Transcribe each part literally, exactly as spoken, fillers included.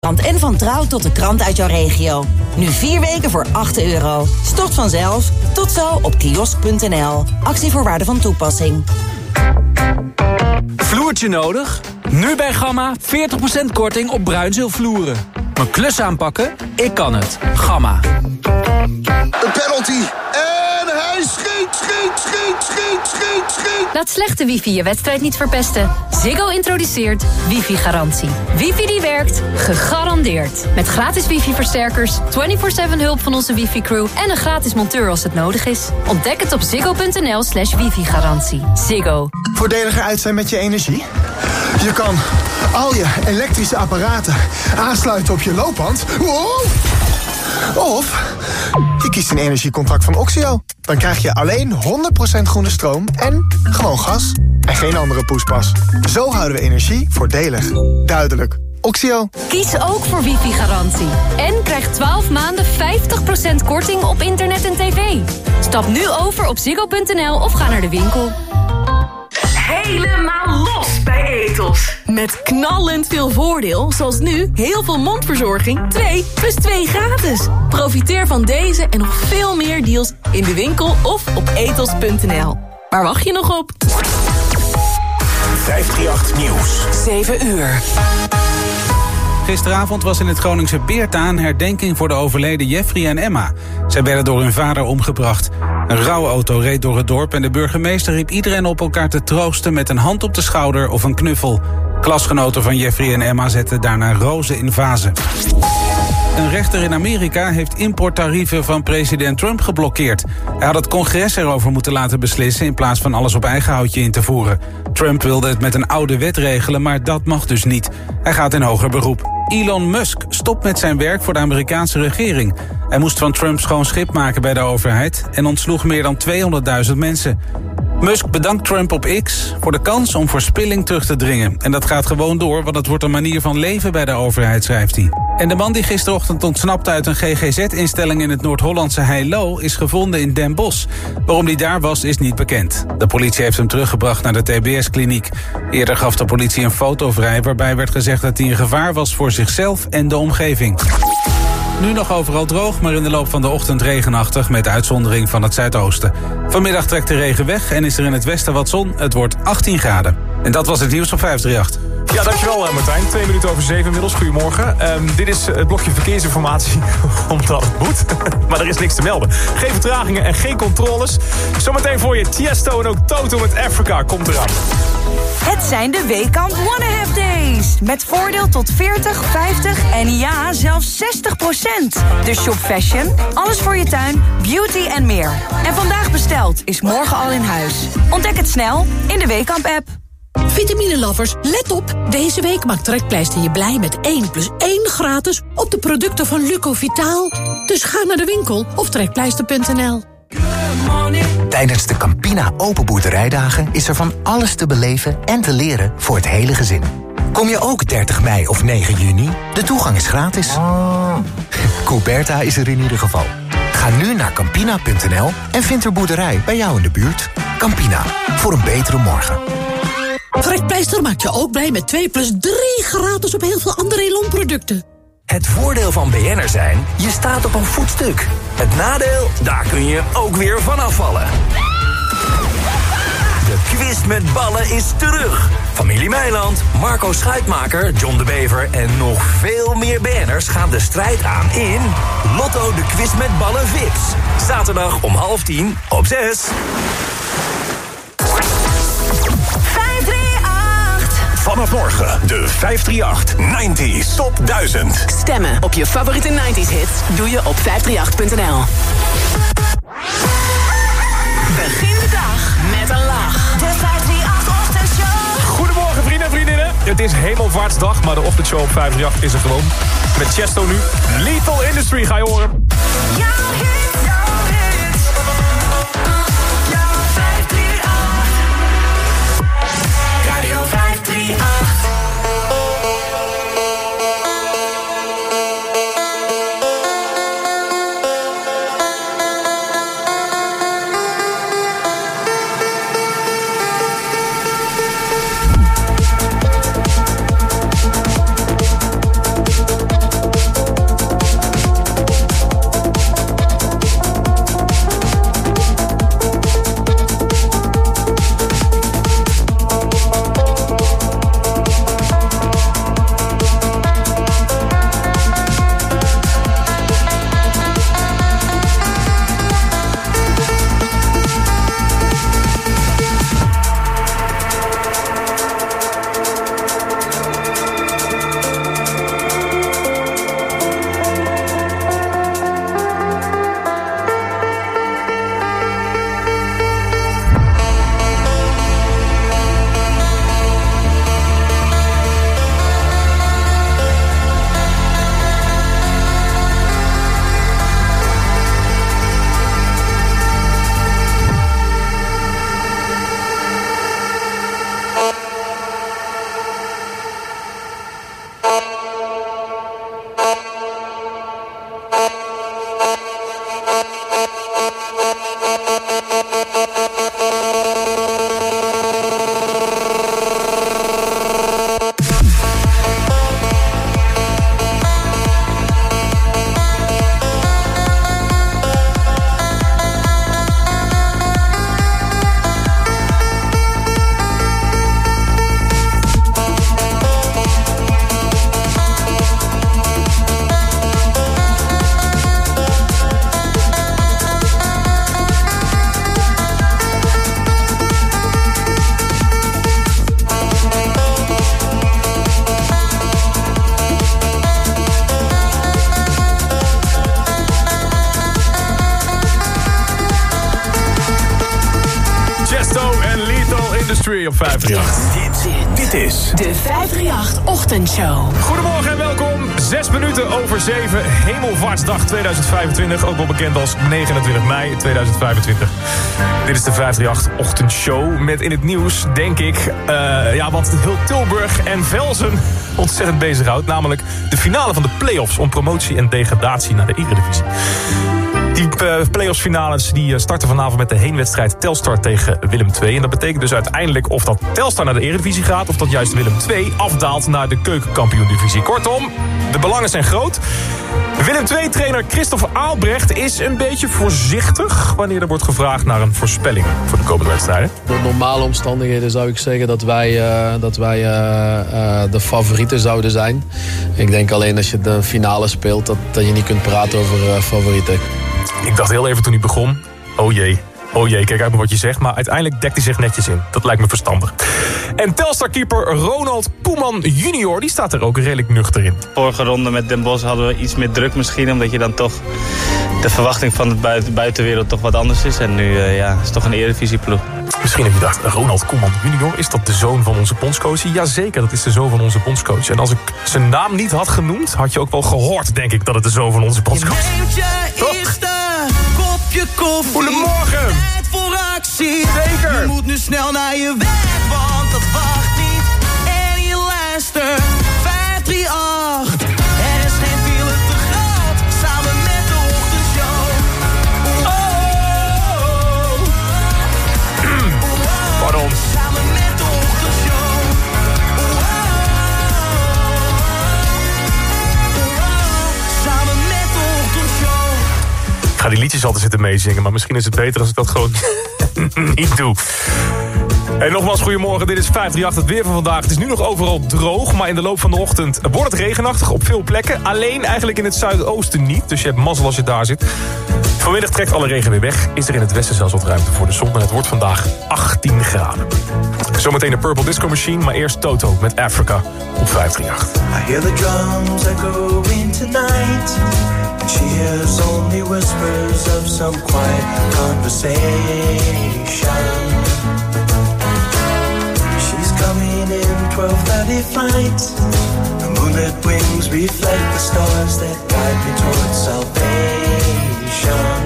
En van Trouw tot de krant uit jouw regio. Nu vier weken voor acht euro. Stort vanzelf. Tot zo op kiosk punt n l. Actievoorwaarden van toepassing. Vloertje nodig? Nu bij Gamma veertig procent korting op bruinzeelvloeren. Mijn klus aanpakken? Ik kan het. Gamma. Een penalty. En hij schiet, schiet, schiet, schiet, schiet, schiet. Laat slechte wifi je wedstrijd niet verpesten. Ziggo introduceert wifi-garantie. Wifi die werkt, gegarandeerd. Met gratis wifi-versterkers, vierentwintig zeven hulp van onze wifi-crew... en een gratis monteur als het nodig is. Ontdek het op ziggo punt n l slash wifi-garantie. Ziggo. Voordeliger uit zijn met je energie? Je kan al je elektrische apparaten aansluiten op je loopband. Wow! Of je kiest een energiecontract van Oxio. Dan krijg je alleen honderd procent groene stroom en gewoon gas. En geen andere poespas. Zo houden we energie voordelig. Duidelijk. Oxio. Kies ook voor wifi-garantie. En krijg twaalf maanden vijftig procent korting op internet en tv. Stap nu over op ziggo punt n l of ga naar de winkel. Helemaal los bij Ethos. Met knallend veel voordeel, zoals nu heel veel mondverzorging twee plus twee gratis. Profiteer van deze en nog veel meer deals in de winkel of op ethos punt n l. Waar wacht je nog op? vijfhonderdachttien Nieuws. zeven uur. Gisteravond was in het Groningse Beerta een herdenking voor de overleden Jeffrey en Emma. Zij werden door hun vader omgebracht. Een rouwauto reed door het dorp en de burgemeester riep iedereen op elkaar te troosten met een hand op de schouder of een knuffel. Klasgenoten van Jeffrey en Emma zetten daarna rozen in vazen. Een rechter in Amerika heeft importtarieven van president Trump geblokkeerd. Hij had het congres erover moeten laten beslissen in plaats van alles op eigen houtje in te voeren. Trump wilde het met een oude wet regelen, maar dat mag dus niet. Hij gaat in hoger beroep. Elon Musk stopt met zijn werk voor de Amerikaanse regering. Hij moest van Trump schoon schip maken bij de overheid en ontsloeg meer dan tweehonderdduizend mensen. Musk bedankt Trump op X voor de kans om verspilling terug te dringen. En dat gaat gewoon door, want het wordt een manier van leven bij de overheid, schrijft hij. En de man die gisterochtend ontsnapte uit een G G Z-instelling in het Noord-Hollandse Heilo is gevonden in Den Bosch. Waarom hij daar was, is niet bekend. De politie heeft hem teruggebracht naar de T B S-kliniek. Eerder gaf de politie een foto vrij waarbij werd gezegd dat hij een gevaar was voor zichzelf en de omgeving. Nu nog overal droog, maar in de loop van de ochtend regenachtig met uitzondering van het zuidoosten. Vanmiddag trekt de regen weg en is er in het westen wat zon. Het wordt achttien graden. En dat was het nieuws op vijfhonderdachttien. Ja, dankjewel Martijn. Twee minuten over zeven inmiddels. Goedemorgen. Um, dit is het blokje verkeersinformatie, omdat het moet. Maar er is niks te melden. Geen vertragingen en geen controles. Zometeen voor je Tiesto en ook Toto met Africa komt eraan. Het zijn de Weekamp One and a Half Days. Met voordeel tot veertig, vijftig en ja, zelfs zestig procent. Dus shop fashion, alles voor je tuin, beauty en meer. En vandaag besteld is morgen al in huis. Ontdek het snel in de Weekamp-app. Vitamine-lovers, let op. Deze week maakt Trekpleister je blij met één plus één gratis op de producten van Lucovitaal. Dus ga naar de winkel of trekpleister punt n l. Tijdens de Campina Open Boerderijdagen is er van alles te beleven en te leren voor het hele gezin. Kom je ook dertig mei of negen juni? De toegang is gratis. Couberta is er in ieder geval. Ga nu naar campina punt n l en vind er boerderij bij jou in de buurt. Campina, voor een betere morgen. Trekpleister maakt je ook blij met twee plus drie gratis op heel veel andere Elon-producten. Het voordeel van B N'er zijn, je staat op een voetstuk. Het nadeel, daar kun je ook weer van afvallen. De quiz met ballen is terug. Familie Meiland, Marco Schuitmaker, John de Bever en nog veel meer B N'ers gaan de strijd aan in Lotto de Quiz met Ballen V IPs. Zaterdag om half tien op zes. Vanaf morgen de vijfhonderdachttien nineties Top duizend. Stemmen op je favoriete nineties hits doe je op vijf drie acht punt n l. Begin de dag met een lach. De vijf drie acht Ochtendshow. Goedemorgen vrienden en vriendinnen. Het is Hemelvaartsdag, maar de ochtendshow op vijf drie acht is er gewoon. Met Chesto nu. Lethal Industry ga je horen. Jouw hit, jouw hit. Jouw vijf drie acht. Radio vijf drie acht. Tree op vijf drie acht. Dit, dit is de vijf drie acht Ochtendshow. Goedemorgen en welkom. Zes minuten over zeven. Hemelvaartsdag tweeduizend vijfentwintig. Ook wel bekend als negenentwintig mei tweeduizend vijfentwintig. Dit is de vijf drie acht Ochtendshow. Met in het nieuws, denk ik, uh, ja, wat heel Tilburg en Velzen ontzettend bezighoudt. Namelijk de finale van de play-offs om promotie en degradatie naar de Eredivisie. Die uh, play-offs finales die starten vanavond met de heenwedstrijd Telstar tegen Willem twee. En dat betekent dus uiteindelijk of dat Telstar naar de Eredivisie gaat, of dat juist Willem twee afdaalt naar de keukenkampioen-divisie. Kortom, de belangen zijn groot. Willem twee-trainer Christopher Aalbrecht is een beetje voorzichtig wanneer er wordt gevraagd naar een voorspelling voor de komende wedstrijden. Onder normale omstandigheden zou ik zeggen dat wij, uh, dat wij uh, uh, de favorieten zouden zijn. Ik denk alleen als je de finale speelt dat, dat je niet kunt praten over uh, favorieten. Ik dacht heel even toen hij begon, oh jee. Oh jee, kijk uit maar wat je zegt, maar uiteindelijk dekt hij zich netjes in. Dat lijkt me verstandig. En Telstar-keeper Ronald Koeman junior, die staat er ook redelijk nuchter in. Vorige ronde met Den Bosch hadden we iets meer druk misschien, omdat je dan toch de verwachting van de buiten, buitenwereld toch wat anders is. En nu uh, ja, is het toch een eredivisieploeg. Misschien heb je gedacht, Ronald Koeman junior, is dat de zoon van onze bondscoach? Jazeker, dat is de zoon van onze bondscoach. En als ik zijn naam niet had genoemd, had je ook wel gehoord, denk ik, dat het de zoon van onze bondscoach is. Je eerste kopje koffie. Goedemorgen. Tijd voor actie. Zeker. Je moet nu snel naar je werk, want dat wacht niet. En je luistert vijf drie acht. Er is geen file te groot, samen met de Ochtendshow. Oh, oh, oh. Pardon. Samen met de Ochtendshow. Oh, oh, oh. Samen met de Ochtendshow. Ik ga die liedjes altijd zitten meezingen, maar misschien is het beter als ik dat gewoon niet doe. En nogmaals, goedemorgen, dit is vijf drie acht, het weer van vandaag. Het is nu nog overal droog, maar in de loop van de ochtend wordt het regenachtig op veel plekken. Alleen eigenlijk in het zuidoosten niet, dus je hebt mazzel als je daar zit. Vanmiddag trekt alle regen weer weg, is er in het westen zelfs wat ruimte voor de zon. En het wordt vandaag achttien graden. Zometeen de Purple Disco Machine, maar eerst Toto met Africa op vijf drie acht. I hear the drums echoing tonight. She hears only whispers of some quiet conversation. She's coming in twelve thirty flight. The moonlit wings reflect the stars that guide me towards salvation.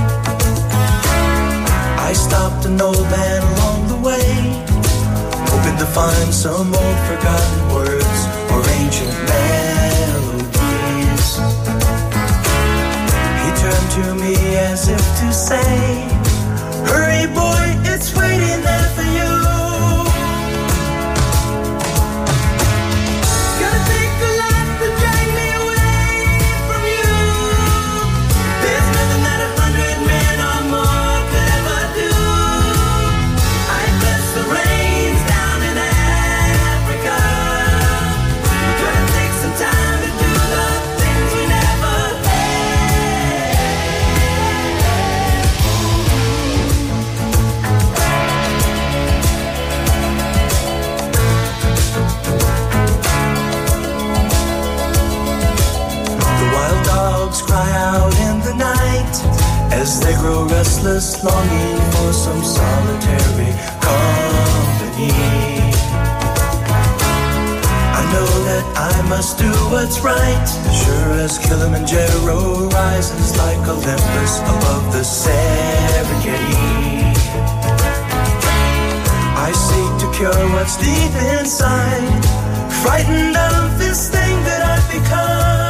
I stopped an old man along the way, hoping to find some old forgotten words or ancient melodies. He turned to me as if to say, hurry boy, it's waiting there for you. Gotta take the life to drag me away from you. There's nothing that a hundred men or more could ever do. I bless the rains down in Africa. Gonna take some time to do the things we never cry out in the night as they grow restless, longing for some solitary company. I know that I must do what's right, sure as Kilimanjaro rises like Olympus above the Serengeti. I seek to cure what's deep inside, frightened of this thing that I've become.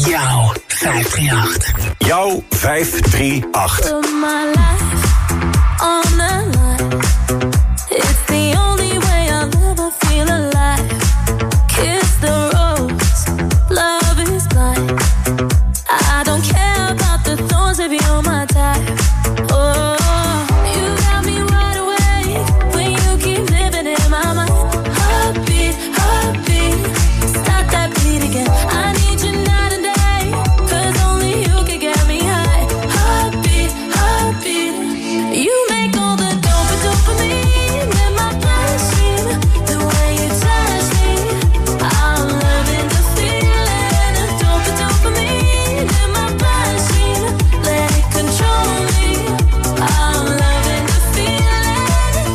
Jouw vijf drie acht. Jouw vijf drie acht. Put my life on the line. It's the only way I'll ever feel alive. Kiss the rose, love is blind. I don't care about the thorns if you're my type. Oh, you got me wide awake when you keep living in my mind. Heartbeat, heartbeat, stop that beat again. I need you night and day, 'cause only you can get me high. Heartbeat, heartbeat, you make all the dope dopamine in my bloodstream. The way you touch me, I'm loving the feeling of dope dopamine in my bloodstream. Let it control me, I'm loving the feeling.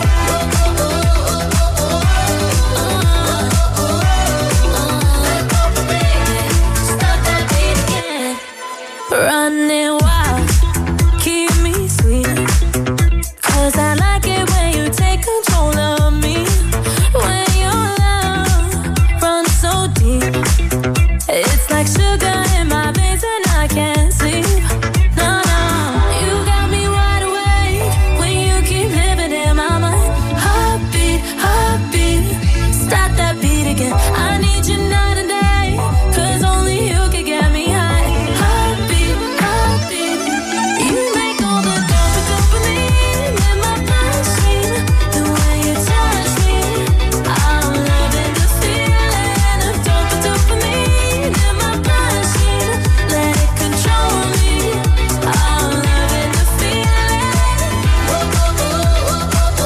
Stop that beat again. Running wild, keep me sweet. 'Cause I like it when you take control of me. When your love runs so deep, it's like sugar in my veins and I can't sleep. No, no, you got me wide awake when you keep living in my mind. Heartbeat, heartbeat, stop that beat again. I need you night and day, 'cause only you can get me high. Heartbeat, heartbeat, you make all the dope dopamine in my bloodstream. The way you touch me, I'm loving the feeling of dope dopamine in my bloodstream. Let it control me, I'm loving the feeling. That dopamine,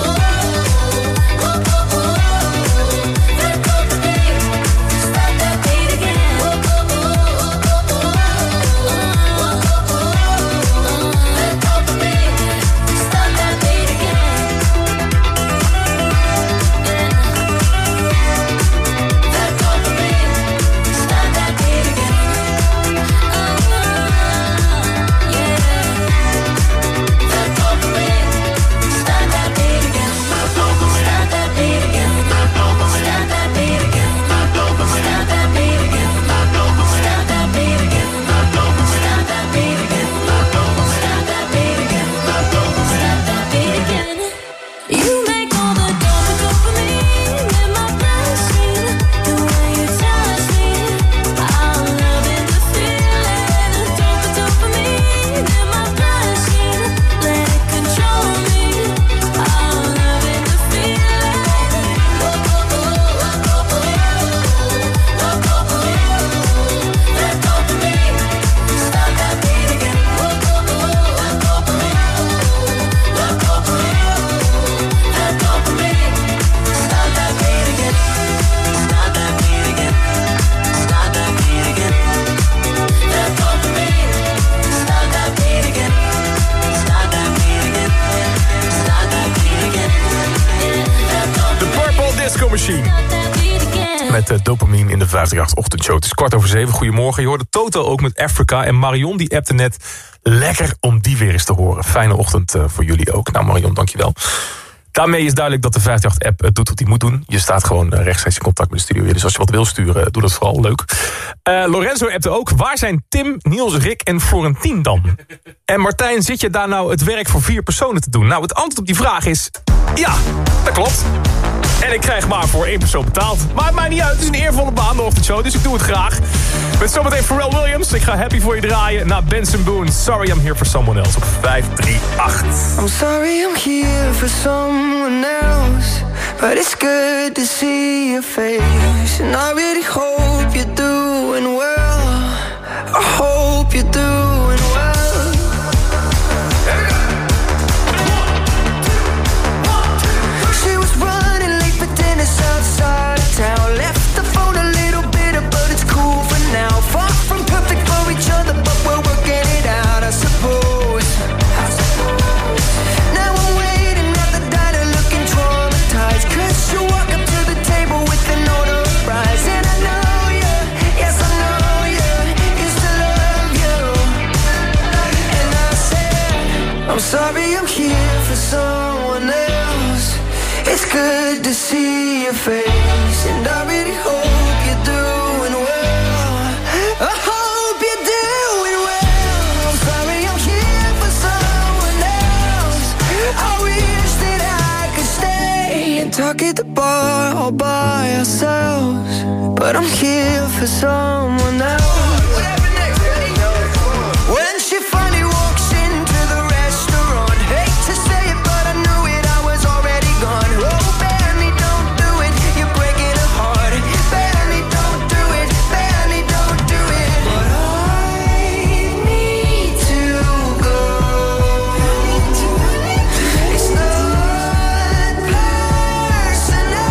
stop that beat again. That dopamine, stop that beat again. That dopamine, stop that beat again. Yeah. That dopamine, stop that beat again. Stop that beat again. Stop that beat again. Stop that beat again. Stop that beat again. Stop that beat again. Stop that beat again. Stop that beat again. You make all the dope dopamine in my bloodstream. The way you touch me, I'm loving the feeling of dope dopamine in my bloodstream. Let it control me, I'm loving the feeling. That dopamine, stop that beat again. That dopamine, that dopamine, that dopamine, stop that beat again. Stop that beat again. Stop that beat again. That dopamine, stop that beat again. Stop that beat again. Stop that beat again. De Purple Disco Machine. Met uh, dopamine in de vijf drie acht ochtendshow. Het is kwart over zeven. Goedemorgen. Je hoorde Toto ook met Africa. En Marion die appte net. Lekker om die weer eens te horen. Fijne ochtend uh, voor jullie ook. Nou Marion, dankjewel. Daarmee is duidelijk dat de vijf drie acht app uh, doet wat hij moet doen. Je staat gewoon uh, rechtstreeks in contact met de studio. Dus als je wat wil sturen, doe dat vooral. Leuk. Uh, Lorenzo appte ook. Waar zijn Tim, Niels, Rick en Florentien dan? En Martijn, zit je daar nou het werk voor vier personen te doen? Nou, het antwoord op die vraag is... Ja, dat klopt. En ik krijg maar voor één persoon betaald. Maakt mij niet uit, het is een eervolle baan, de ochtendshow, dus ik doe het graag. Met zometeen Pharrell Williams. Ik ga Happy voor je draaien. Na Benson Boone, Sorry I'm Here for Someone Else op vijf drie acht. I'm sorry I'm here for someone else, but it's good to see your face. And I really hope you're doing well. I hope you're doing well. She was running late for dinner outside of town. Left the phone a little bitter, but it's cool for now. Far from perfect for each other, but we're working it out, I suppose. I suppose. Now I'm waiting at the diner looking traumatized, 'cause you walk up to the table with an order of fries. And I know you, yes I know you, used to love you. And I said, I'm sorry I'm here for someone else. It's good to see your face, and I really hope you're doing well. I hope you're all by ourselves, but I'm here for someone else. When she finally walks into the restaurant, hate to say it, but I knew it, I was already gone. Oh, Benny, don't do it, you're breaking her heart. Benny, don't do it, Benny, don't do it. But I need to go. It's not personal.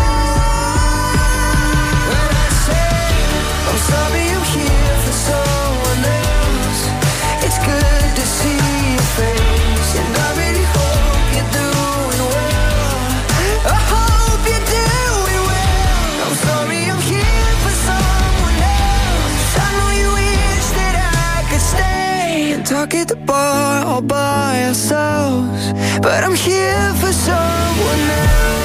When I say I'm sorry, I'm here for someone else. It's good to see your face, and I really hope you're doing well. I hope you're doing well. I'm sorry, I'm here for someone else. I know you wish that I could stay and talk at the bar all by ourselves, but I'm here for someone else.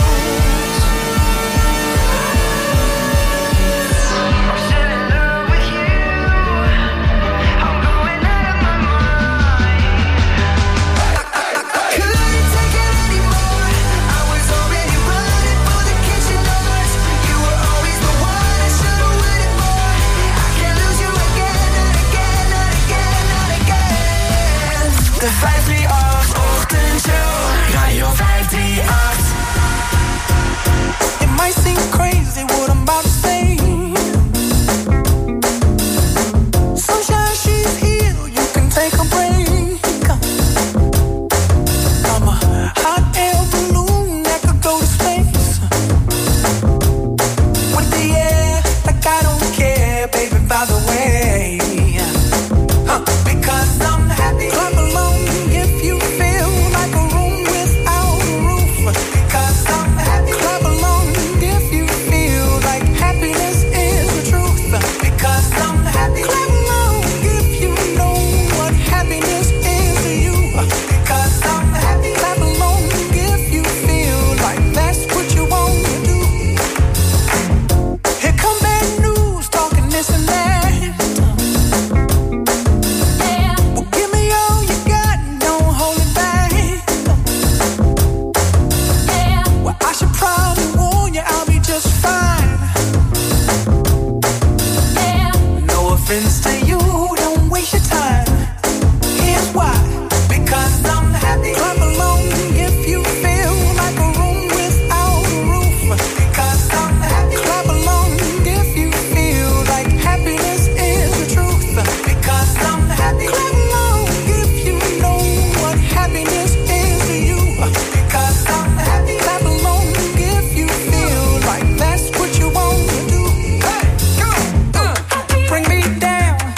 De vijf drie acht Ochtendshow, Radio vijf drie acht. It might seem crazy what I'm about to say. Sunshine, she's here, you can take a break. I'm a hot air balloon that could go to space. With the air, like I don't care, baby, by the way. Huh, because I'm happy. Clap along if you feel like a room without a roof. Because I'm happy. Clap along if you feel like happiness is the truth. Because I'm happy. Clap along if you know what happiness is to you. Because I'm happy. Clap along if you feel like that's what you want to do. Here come bad news, talking this and that. Well, give me all you got, don't hold it back. Well, I should probably warn you, I'll be just fine. No offense to you, don't waste your time. Here's why. Because I'm happy. Clap along if you feel like a room without a roof. Because I'm happy. Clap along if you feel like happiness is the truth. Because I'm happy. Clap along if you know what happiness is to you. Because I'm happy. Clap along if you feel like that's what you want to do. Hey, go, uh, bring me down.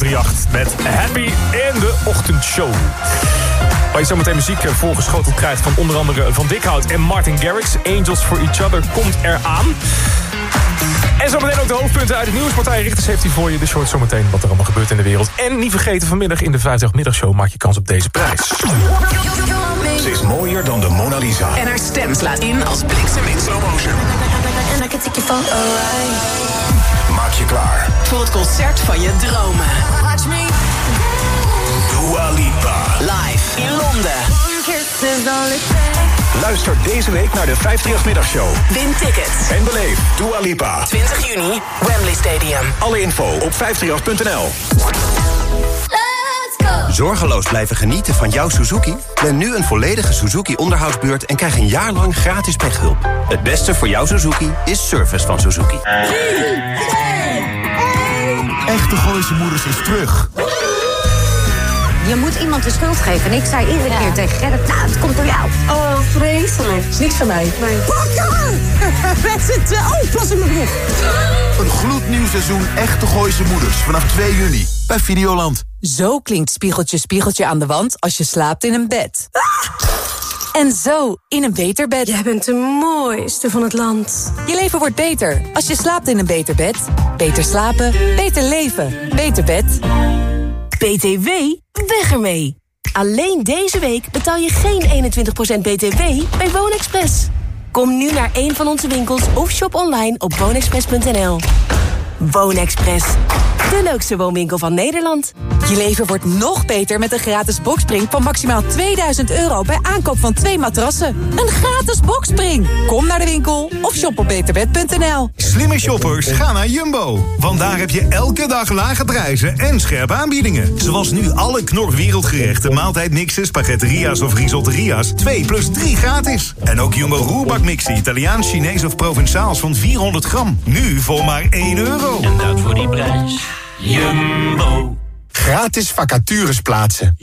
vijfdrieëntacht met Happy in de ochtendshow. Waar je zometeen muziek voorgeschoteld krijgt van onder andere Van Dikhout en Martin Garrix. Angels for Each Other komt eraan. En zometeen ook de hoofdpunten uit het nieuws. Partij Richters heeft hij voor je. Dus je hoort zometeen wat er allemaal gebeurt in de wereld. En niet vergeten, vanmiddag in de vijfdagmiddagshow maak je kans op deze prijs. Ze is mooier dan de Mona Lisa. En haar stem slaat in als bliksem in slow motion. Maak je klaar. Voor het concert van je dromen. Dua Lipa. Live in Londen. Luister deze week naar de vijfdagmiddagshow. Win tickets. En beleef Dua Lipa. twintig juni, Wembley Stadium. Alle info op vijfdrieëntacht punt n l. Zorgeloos blijven genieten van jouw Suzuki? Plan nu een volledige Suzuki onderhoudsbeurt en krijg een jaar lang gratis pechhulp. Het beste voor jouw Suzuki is service van Suzuki. Echte Gooise Moeders is terug. Je moet iemand de schuld geven. En ik zei iedere ja. keer tegen Gerrit, nou, het komt door jou. Oh, vreselijk. Is niks van mij. Nee. Pakken! Met z'n twee. Oh, plas in mijn broek. Een gloednieuw seizoen Echte Gooise Moeders vanaf twee juni bij Videoland. Zo klinkt spiegeltje, spiegeltje aan de wand als je slaapt in een bed. Ah! En zo in een beter bed. Jij bent de mooiste van het land. Je leven wordt beter als je slaapt in een beter bed. Beter slapen, beter leven. Beter bed. B T W, weg ermee. Alleen deze week betaal je geen eenentwintig procent B T W bij WoonExpress. Kom nu naar een van onze winkels of shop online op woonexpress punt n l. WoonExpress, de leukste woonwinkel van Nederland. Je leven wordt nog beter met een gratis boxspring van maximaal tweeduizend euro... bij aankoop van twee matrassen. Een gratis boxspring. Kom naar de winkel of shop op beterbed punt n l. Slimme shoppers, ga naar Jumbo. Want daar heb je elke dag lage prijzen en scherpe aanbiedingen. Zoals nu alle Knor wereldgerechten, maaltijdmixen, spaghetteria's of risotteria's... twee plus drie gratis. En ook Jumbo roerbakmixen, Italiaans, Chinees of Provençaals van vierhonderd gram. Nu voor maar één euro. En dat voor die prijs. Jumbo. Gratis vacatures plaatsen.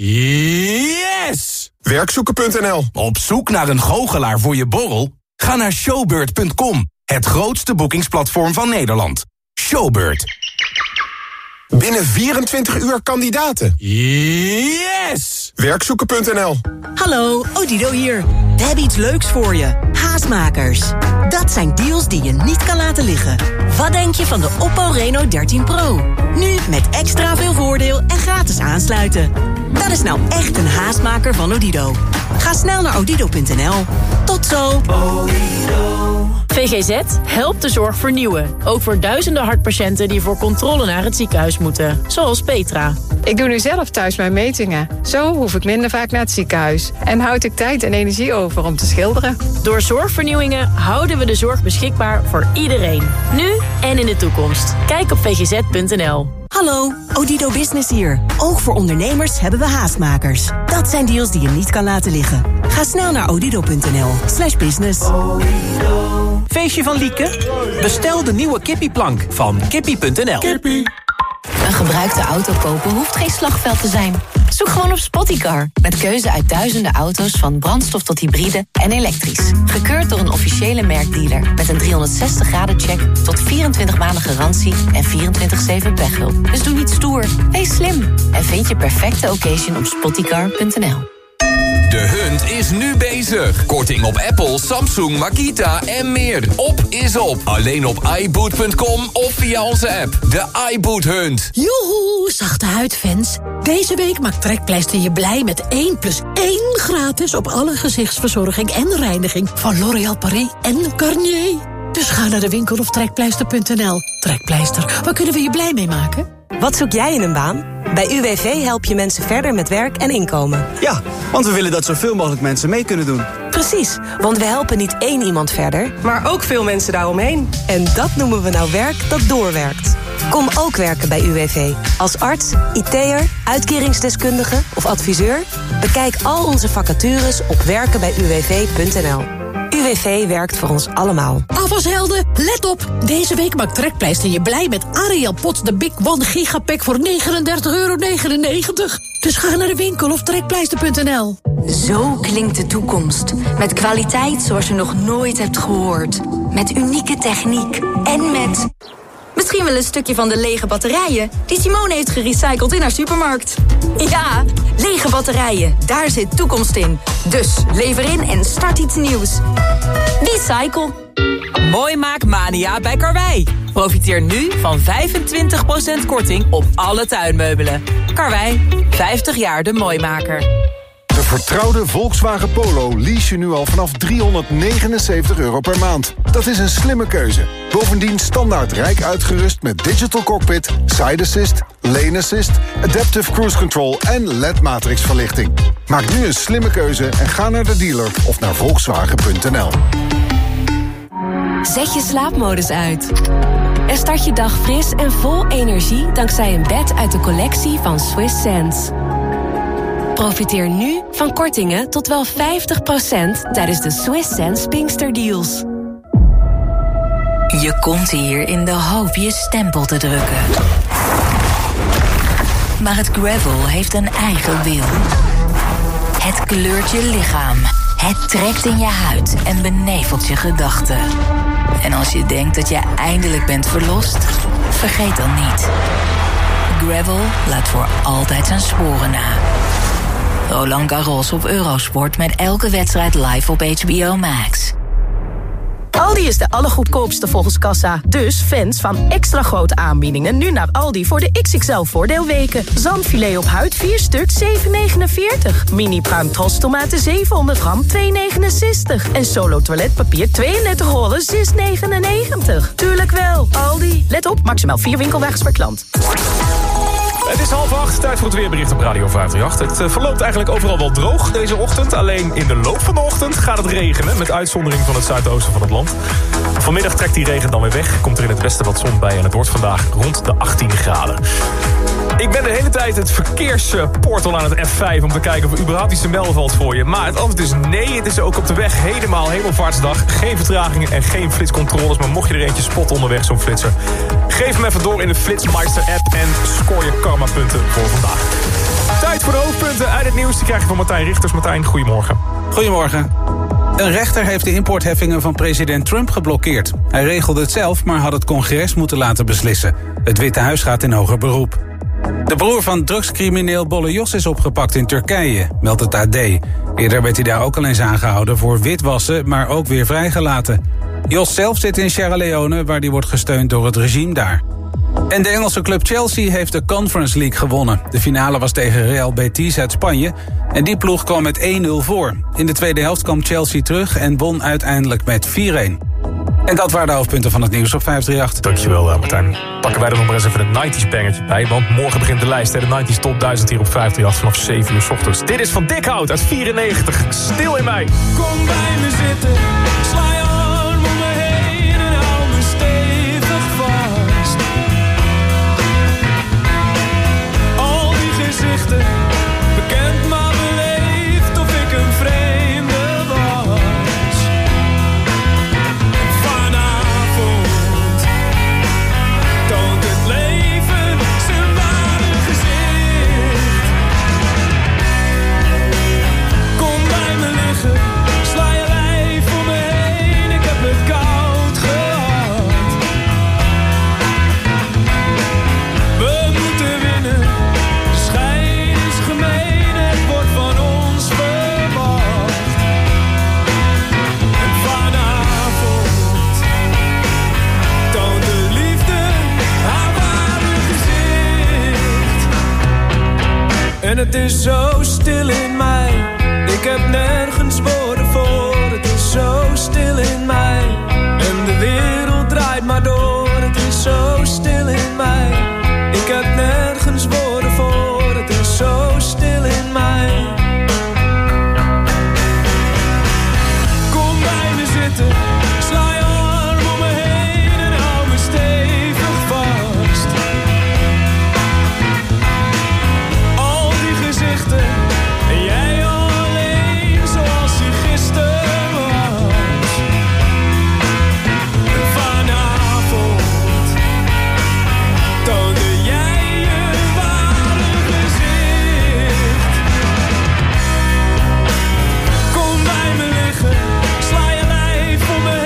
Yes! werkzoeken punt n l. Op zoek naar een goochelaar voor je borrel? Ga naar showbird punt com. Het grootste boekingsplatform van Nederland. Showbird. Binnen vierentwintig uur kandidaten. Yes! werkzoeken punt n l. Hallo, Odido hier. We hebben iets leuks voor je. Haastmakers. Dat zijn deals die je niet kan laten liggen. Wat denk je van de Oppo Reno dertien Pro? Nu met extra veel voordeel en gratis aansluiten. Dat is nou echt een haastmaker van Odido. Ga snel naar odido punt n l. Tot zo. V G Z helpt de zorg vernieuwen. Ook voor duizenden hartpatiënten die voor controle naar het ziekenhuis moeten. Zoals Petra. Ik doe nu zelf thuis mijn metingen. Zo hoef ik minder vaak naar het ziekenhuis. En houd ik tijd en energie over om te schilderen. Door zorgvernieuwingen houden we de zorg beschikbaar voor iedereen. Nu en in de toekomst. Kijk op v g z punt n l. Hallo, Odido Business hier. Ook voor ondernemers hebben we haastmakers. Dat zijn deals die je niet kan laten liggen. Ga snel naar odido punt n l slash business. Feestje van Lieke? Bestel de nieuwe kippieplank van kippie punt n l. Kippie. Een gebruikte auto kopen hoeft geen slagveld te zijn. Zoek gewoon op Spottycar. Met keuze uit duizenden auto's van brandstof tot hybride en elektrisch. Gekeurd door een officiële merkdealer. Met een driehonderdzestig graden check tot vierentwintig maanden garantie en vierentwintig zeven pechhulp. Dus doe niet stoer, wees slim. En vind je perfecte occasion op spottycar punt n l. De Hunt is nu bezig. Korting op Apple, Samsung, Makita en meer. Op is op. Alleen op i boot punt com of via onze app. De iBoot Hunt. Joehoe, zachte huidfans. Deze week maakt Trekpleister je blij met één plus één gratis... op alle gezichtsverzorging en reiniging van L'Oréal Paris en Garnier. Dus ga naar de winkel of trekpleister punt n l. Trekpleister, waar kunnen we je blij mee maken? Wat zoek jij in een baan? Bij U W V help je mensen verder met werk en inkomen. Ja, want we willen dat zoveel mogelijk mensen mee kunnen doen. Precies, want we helpen niet één iemand verder, maar ook veel mensen daaromheen. En dat noemen we nou werk dat doorwerkt. Kom ook werken bij U W V. Als arts, I T'er, uitkeringsdeskundige of adviseur. Bekijk al onze vacatures op werken bij u w v punt n l. U W V werkt voor ons allemaal. Afwashelden, let op! Deze week maakt Trekpleister je blij met Ariel Pot de Big One Gigapack voor negenendertig euro negenennegentig. Dus ga naar de winkel of trekpleister punt n l. Zo klinkt de toekomst. Met kwaliteit zoals je nog nooit hebt gehoord. Met unieke techniek en met... misschien Misschien wel een stukje van de lege batterijen die Simone heeft gerecycled in haar supermarkt. Ja, lege batterijen, daar zit toekomst in. Dus lever in en start iets nieuws. Recycle. Mooi maak mania bij Karwei. Profiteer nu van vijfentwintig procent korting op alle tuinmeubelen. Karwei, vijftig jaar de mooimaker. De vertrouwde Volkswagen Polo lease je nu al vanaf driehonderdnegenenzeventig euro per maand. Dat is een slimme keuze. Bovendien standaard rijk uitgerust met digital cockpit, side assist, lane assist, adaptive cruise control en L E D-matrix verlichting. Maak nu een slimme keuze en ga naar de dealer of naar volkswagen punt n l. Zet je slaapmodus uit. En start je dag fris en vol energie dankzij een bed uit de collectie van Swiss Sense. Profiteer nu van kortingen tot wel vijftig procent tijdens de Swiss Sense Pinkster Deals. Je komt hier in de hoop je stempel te drukken. Maar het gravel heeft een eigen wil. Het kleurt je lichaam. Het trekt in je huid en benevelt je gedachten. En als je denkt dat je eindelijk bent verlost, vergeet dan niet. Gravel laat voor altijd zijn sporen na. Roland Garros op Eurosport met elke wedstrijd live op H B O Max. Aldi is de allergoedkoopste volgens kassa. Dus fans van extra grote aanbiedingen nu naar Aldi voor de X X L voordeelweken. Zandfilet op huid vier stuk zeven negenenveertig. Mini pruim tomaten zevenhonderd gram twee negenenzestig. En Solo toiletpapier tweeëndertig rollen zes negenennegentig. Tuurlijk wel, Aldi. Let op, maximaal vier winkelwagens per klant. Het is half acht, tijd voor het weerbericht op Radio vijfendertig. Het uh, verloopt eigenlijk overal wel droog deze ochtend. Alleen in de loop van de ochtend gaat het regenen, met uitzondering van het zuidoosten van het land. Vanmiddag trekt die regen dan weer weg. Komt er in het westen wat zon bij en het wordt vandaag rond de achttien graden. Ik ben de hele tijd het verkeersportal aan het F vijf om te kijken of er überhaupt iets te melden valt voor je. Maar het antwoord is nee, het is ook op de weg helemaal hemelvaartsdag. Geen vertragingen en geen flitscontroles, maar mocht je er eentje spotten onderweg, zo'n flitser, geef hem even door in de Flitsmeister-app en scoor je karma-punten voor vandaag. Tijd voor de hoofdpunten uit het nieuws. Die krijg je van Martijn Richters. Martijn, goedemorgen. Goedemorgen. Een rechter heeft de importheffingen van president Trump geblokkeerd. Hij regelde het zelf, maar had het congres moeten laten beslissen. Het Witte Huis gaat in hoger beroep. De broer van drugscrimineel Bolle Jos is opgepakt in Turkije, meldt het A D. Eerder werd hij daar ook al eens aangehouden voor witwassen, maar ook weer vrijgelaten. Jos zelf zit in Sierra Leone, waar hij wordt gesteund door het regime daar. En de Engelse club Chelsea heeft de Conference League gewonnen. De finale was tegen Real Betis uit Spanje en die ploeg kwam met één nul voor. In de tweede helft kwam Chelsea terug en won uiteindelijk met vier-een. En dat waren de hoofdpunten van het nieuws op vijf drie acht. Dankjewel, Martijn. Pakken wij er nog maar eens even een nineties bangertje bij. Want morgen begint de lijst, hè, de nineties Top duizend hier op vijf drie acht vanaf zeven uur 's ochtends. Dit is van Dikhout uit vierennegentig. Stil in mij. Kom bij me zitten, sla je arm om me heen en hou me stevig vast. Al die gezichten, bekend maar beleefd of ik een vreemde was. Vanavond toont het leven zijn ware gezicht. Kom bij me liggen, sla je lijf om me heen, ik heb het koud gehad. We moeten winnen, de schijn is gemeen, het wordt van ons verwacht. En vanavond toont de liefde haar ware gezicht. En het is zo stil in mij, ik heb nergens woorden voor. Het is zo stil in mij en de wereld draait maar door. Het is zo stil in mij, ik heb nergens woorden voor. Het is zo stil in mij. Kom bij me zitten, sla je arm om me heen en hou me stevig vast. Al die gezichten en jij alleen zoals je gisteren was. En vanavond toonde jij je ware gezicht. Kom bij me liggen, sla je lijf om me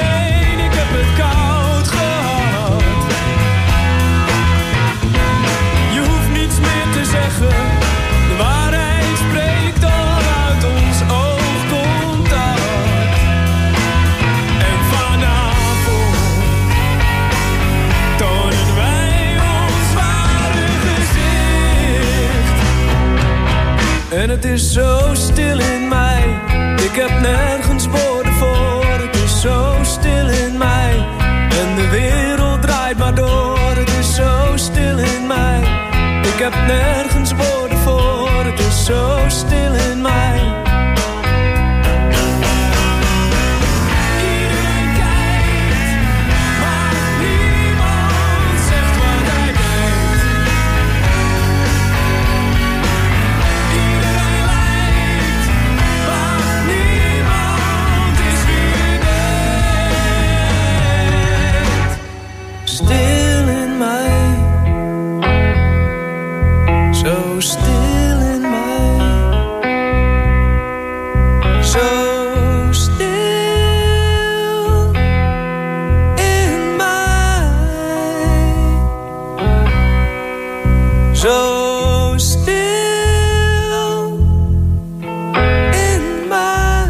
het is zo stil in mij. Ik heb nergens woorden voor. Het is zo stil in mij. En de wereld draait maar door. Het is zo stil in mij. Ik heb nergens woorden voor. Het is zo stil in mij. Stil in mij, zo stil in mij, zo stil in mij, zo stil in mij.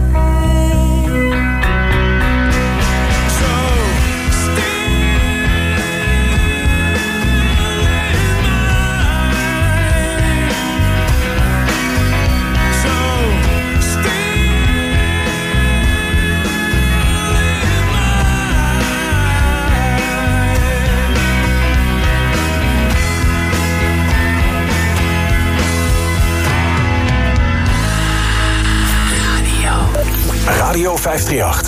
Radio vijf drie acht.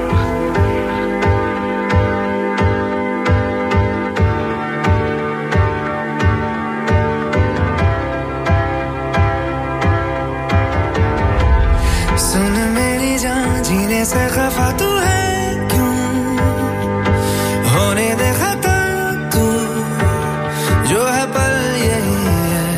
सुन मेरी जान जीने से खफा तू है क्यों होने दे खता तू जो है पल यही है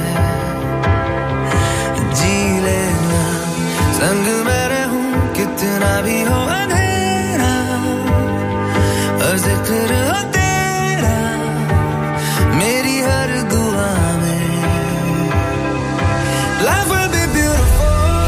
जी लेना संग में रहूं कितना भी हो अंधेरा और जिक्र हो तेरा मेरी हर दुआ में Life will be beautiful.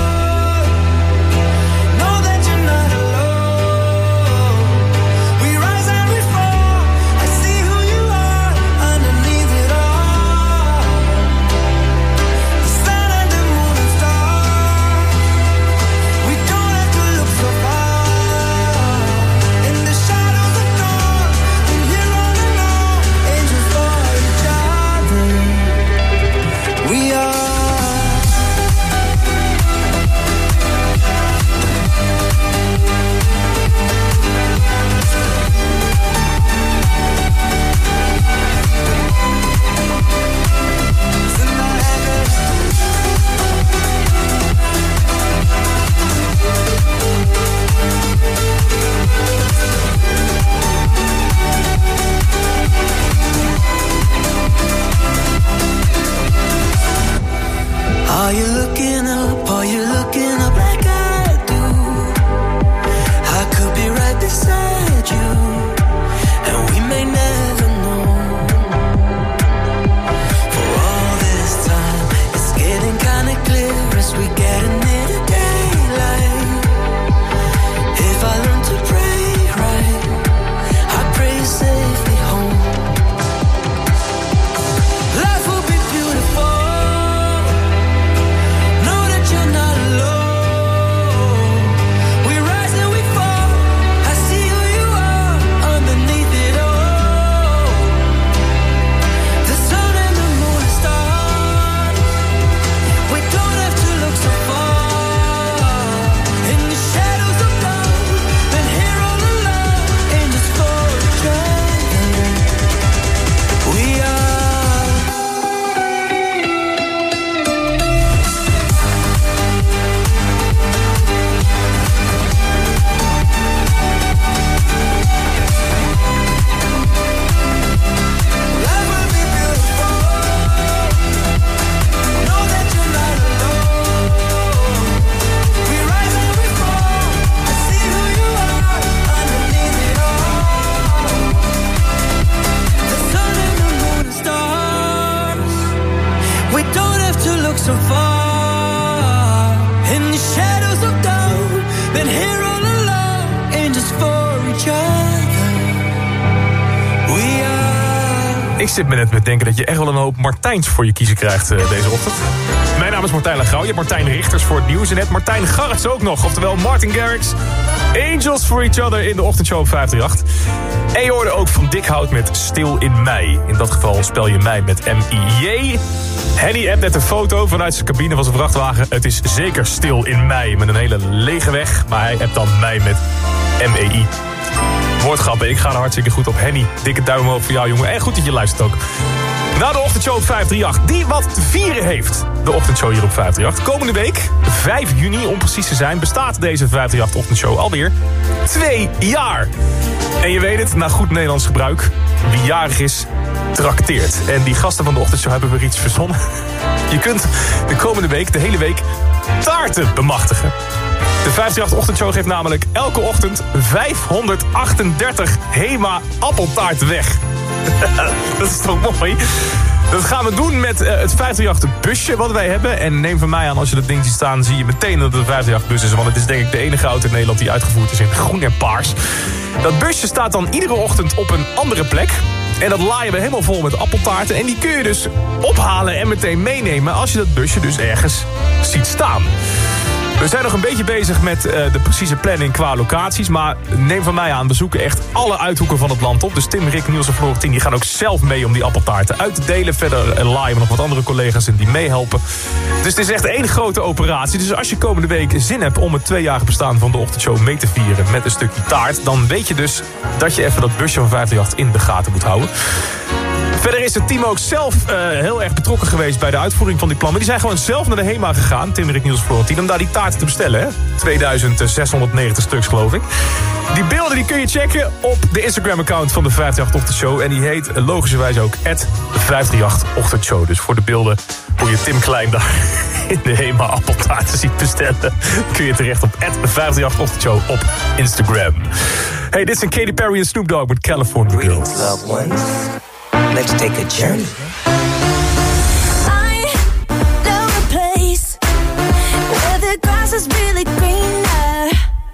Are you looking up? Are you looking up like I do? I could be right beside you, and we may never know. For all this time, it's getting kinda clear as we get near the daylight. If I learn to pray right, I pray safely home. Life will be beautiful. So far in the shadows of doubt, been here all along and just for each other. We are. Ik zit me net met denken dat je echt wel een hoop Martijns voor je kiezen krijgt uh, deze ochtend. Mijn naam is Martijn Lagrouw. Je hebt Martijn Richters voor het nieuws. En net Martijn Garrits ook nog. Oftewel Martin Garrix. Angels for Each Other in de ochtendshow op vijf drie acht. En je hoorde ook van Dikhout met Stil in Mei. In dat geval spel je mei met M I J. Henny hebt net een foto vanuit zijn cabine van zijn vrachtwagen. Het is zeker stil in mei met een hele lege weg. Maar hij hebt dan mei met M E I. Woordgrappen, ik ga er hartstikke goed op. Henny, dikke duim omhoog voor jou, jongen. En goed dat je luistert ook. Na de ochtendshow op vijf drie acht, die wat te vieren heeft. De ochtendshow hier op vijf drie acht. Komende week, vijf juni om precies te zijn, bestaat deze vijf drie acht ochtendshow alweer twee jaar. En je weet het, na goed Nederlands gebruik, wie jarig is, trakteert. En die gasten van de ochtendshow hebben weer iets verzonnen. Je kunt de komende week, de hele week, taarten bemachtigen. De vijf drie acht ochtendshow geeft namelijk elke ochtend vijfhonderdachtendertig Hema appeltaart weg. Dat is toch mooi? Dat gaan we doen met uh, het vijf drie acht busje wat wij hebben. En neem van mij aan, als je dat ding ziet staan, zie je meteen dat het een vijf drie acht bus is. Want het is denk ik de enige auto in Nederland die uitgevoerd is in groen en paars. Dat busje staat dan iedere ochtend op een andere plek. En dat laaien we helemaal vol met appeltaarten. En die kun je dus ophalen en meteen meenemen als je dat busje dus ergens ziet staan. We zijn nog een beetje bezig met uh, de precieze planning qua locaties. Maar neem van mij aan, we zoeken echt alle uithoeken van het land op. Dus Tim, Rick, Niels en Florentien die gaan ook zelf mee om die appeltaarten uit te delen. Verder uh, laaien we nog wat andere collega's in die meehelpen. Dus het is echt één grote operatie. Dus als je komende week zin hebt om het tweejarig bestaan van de ochtendshow mee te vieren met een stukje taart, dan weet je dus dat je even dat busje van vijf drie acht in de gaten moet houden. Verder is het team ook zelf uh, heel erg betrokken geweest bij de uitvoering van die plannen. Die zijn gewoon zelf naar de HEMA gegaan, Tim, Rick, Niels en Florentien, om daar die taarten te bestellen. Hè? tweeduizend zeshonderdnegentig stuks, geloof ik. Die beelden die kun je checken op de Instagram-account van de vijf drie acht Ochtendshow. En die heet logischerwijs ook at vijf drie acht Ochtendshow. Dus voor de beelden hoe je Tim Klein daar in de HEMA appeltaarten ziet bestellen, kun je terecht op at vijf drie acht Ochtendshow op Instagram. Hey, dit zijn Katy Perry en Snoop Dogg met California Girls. Loved ones. Let's take a journey. I know a place where the grass is really greener.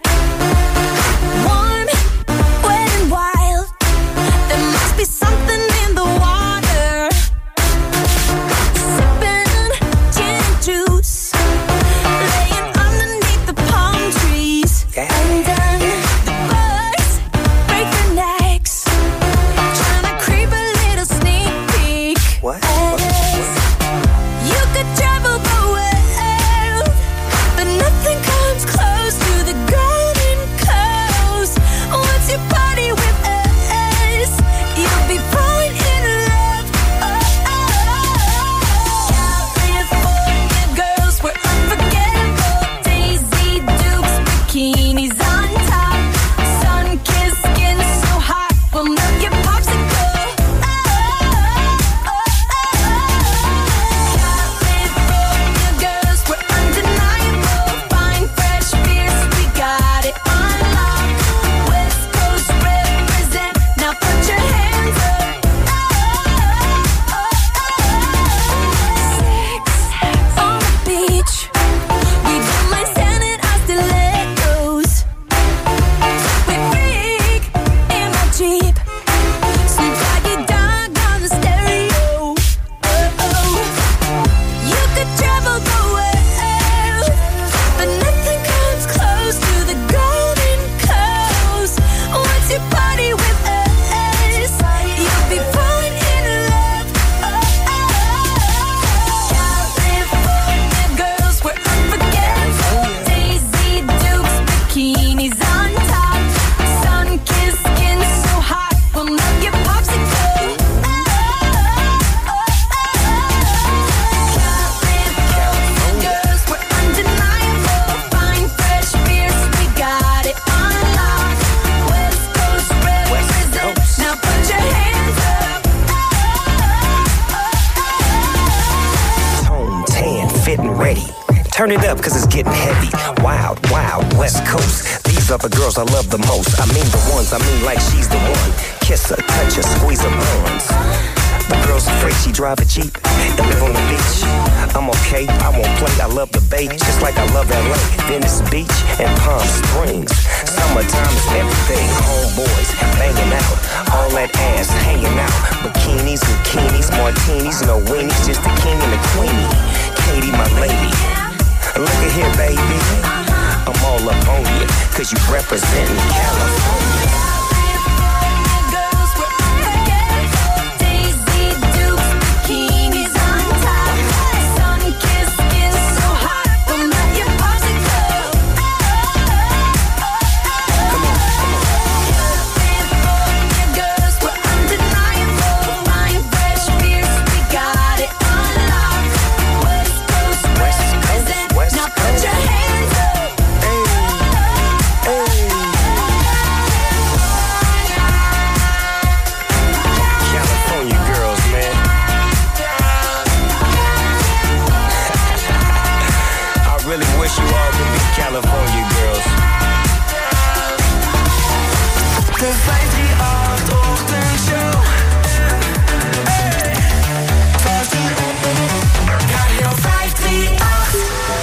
Warm, wet and wild. There must be something in the water. Sipping gin and juice, laying underneath the palm trees. Okay. And then the birds break their necks, trying to creep a What? You could travel the world, but nothing comes close to the golden coast. Once you party with us, you'll be falling in love. Oh, oh, oh. California girls were unforgettable. Daisy Dukes, bikinis on top, sun-kissed skin so hot, we'll melt your popsicle. Turn it up, cause it's getting heavy. Wild, wild, West Coast. These are the girls I love the most. I mean the ones, I mean like she's the one. Kiss her, touch her, squeeze her bones. The girl's afraid she drive a Jeep and live on the beach. I'm okay, I won't play, I love the bay, just like I love L A, Venice Beach and Palm Springs. Summertime is everything, homeboys banging out, all that ass hanging out. Bikinis, bikinis, martinis, no weenies, just the king and the queenie. Katie, my lady. Look at here, baby. I'm all up on you, cause you representin' California. California girls. De vijf drie acht ochtendshow. Radio vijf drie acht.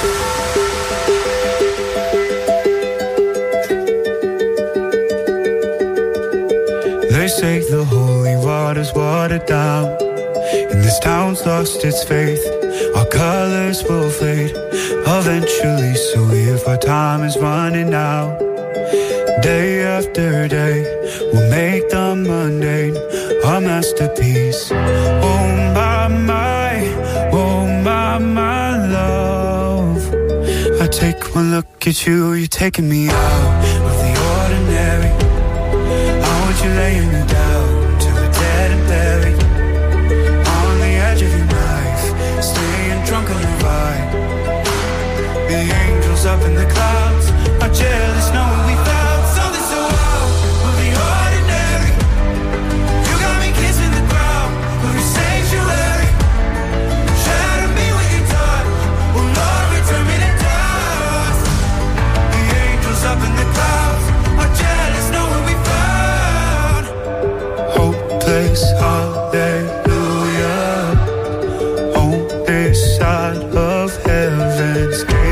They say the holy water's watered down, and this town's lost its faith. Our colors will fade eventually, so if our time is running out, day after day, we'll make the mundane our masterpiece. Oh my, my, oh my, my love. I take one look at you, you're taking me out of the ordinary. I want you laying me down till we're dead and buried, on the edge of your knife, staying drunk on your vibe. The angels up in the clouds are jealous knowing we found something so out of the ordinary. You got me kissing the ground of your sanctuary. Shadow me when you're done. Oh Lord, return me to dust. The angels up in the clouds are jealous knowing we found hopeless hallelujah on this side of heaven's gate.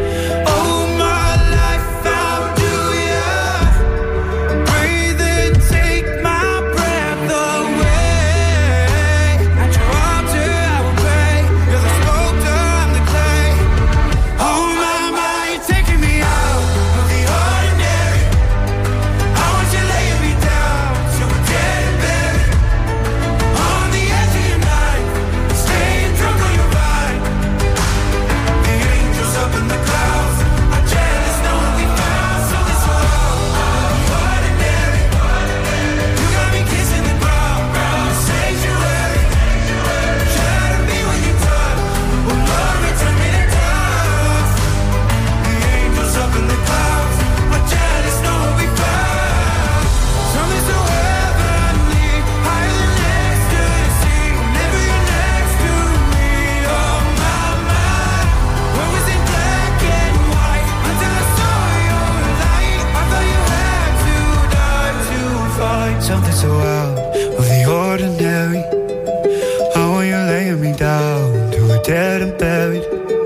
Something so out of the ordinary. I want you laying me down till we're dead and buried,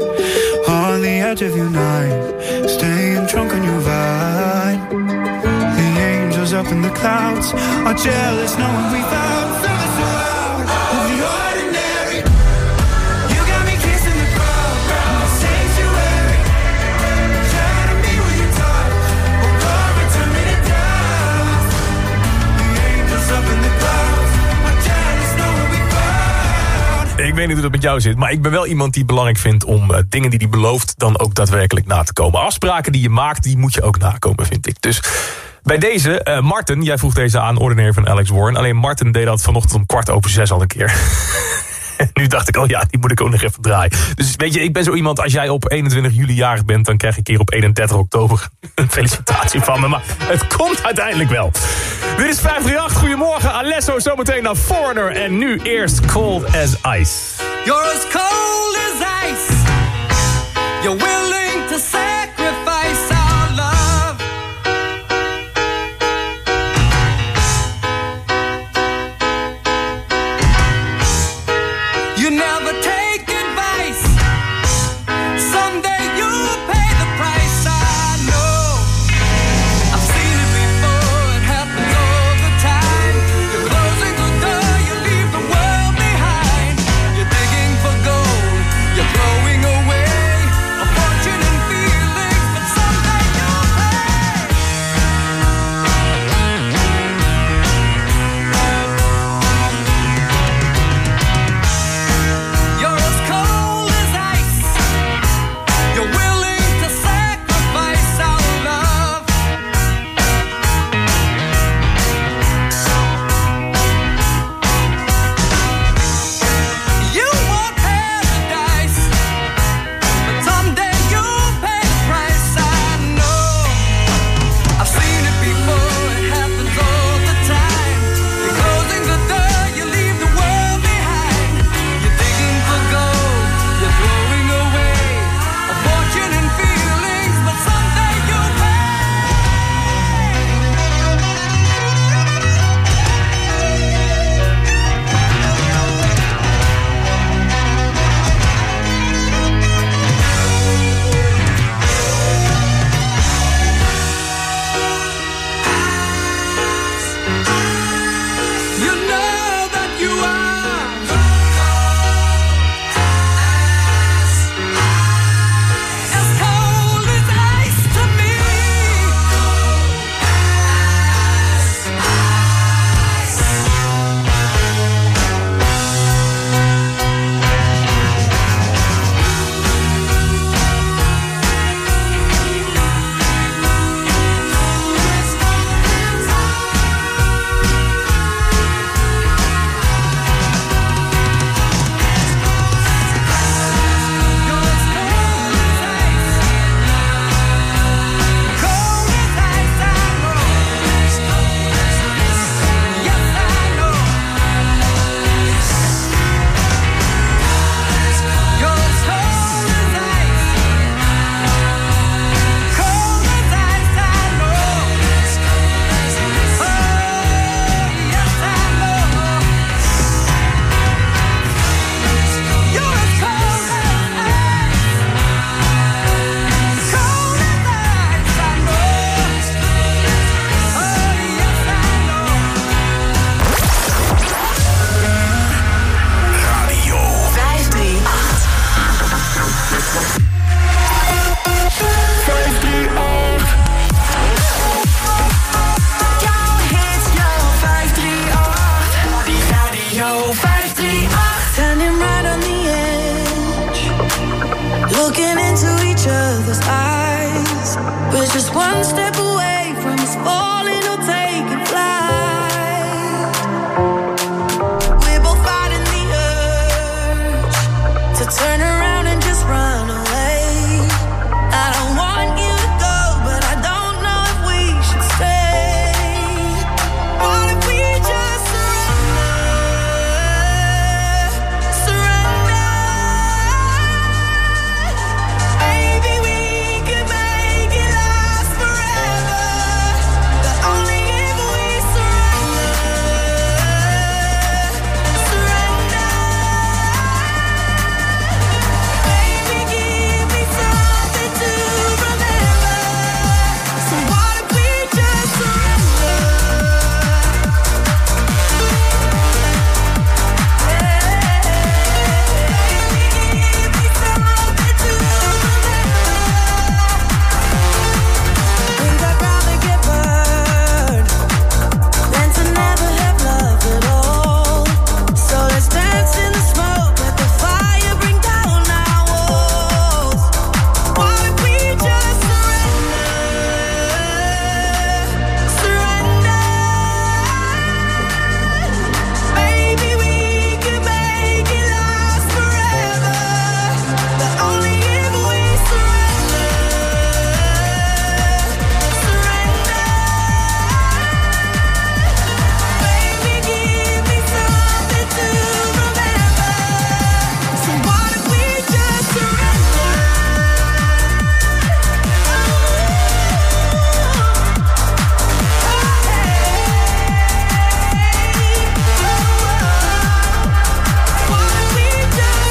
on the edge of your knife, staying drunk on your vine. The angels up in the clouds are jealous knowing we found something so out of the ordinary. You got me kissing the ground, ground sanctuary. Shadow me when you touch. Oh Lord, return me to dust. Up in the clouds, I'm jealous knowing we found. Ik weet niet hoe dat met jou zit, maar ik ben wel iemand die belangrijk vindt om uh, dingen die hij belooft dan ook daadwerkelijk na te komen. Afspraken die je maakt, die moet je ook nakomen, vind ik. Dus bij deze, uh, Martin, jij vroeg deze aan, Ordinary van Alex Warren. Alleen Martin deed dat vanochtend om kwart over zes al een keer. Nu dacht ik, oh ja, die moet ik ook nog even draaien. Dus weet je, ik ben zo iemand, als jij op eenentwintig juli jarig bent, dan krijg ik een keer op eenendertig oktober een felicitatie van me. Maar het komt uiteindelijk wel. Dit is vijf drie acht, goedemorgen. Alesso zometeen naar Foreigner. En nu eerst Cold as Ice. You're as cold as ice. You're willing to sacrifice our love. You never take advice. Someday you'll pay the price. I know. I've seen it before. It happens all the time. You're closing the door. You leave the world behind. You're digging for gold. You're throwing one step away from us falling or taking flight. We're both fighting the urge to turn around and just run away. I don't want you to go, but I don't know if we should stay. What if we just surrender? Surrender. Maybe we could make it last forever. But only if we surrender. Surrender. Baby, give me something to remember. So what if we just surrender? Think I'd rather get burned than to never have loved at all. So let's dance in the smoke, let the fire bring down our walls. What if we just surrender? Surrender. Maybe we could make it last forever. But only if we surrender. Surrender. Baby, give me something to remember. So what if we just surrender? What if we just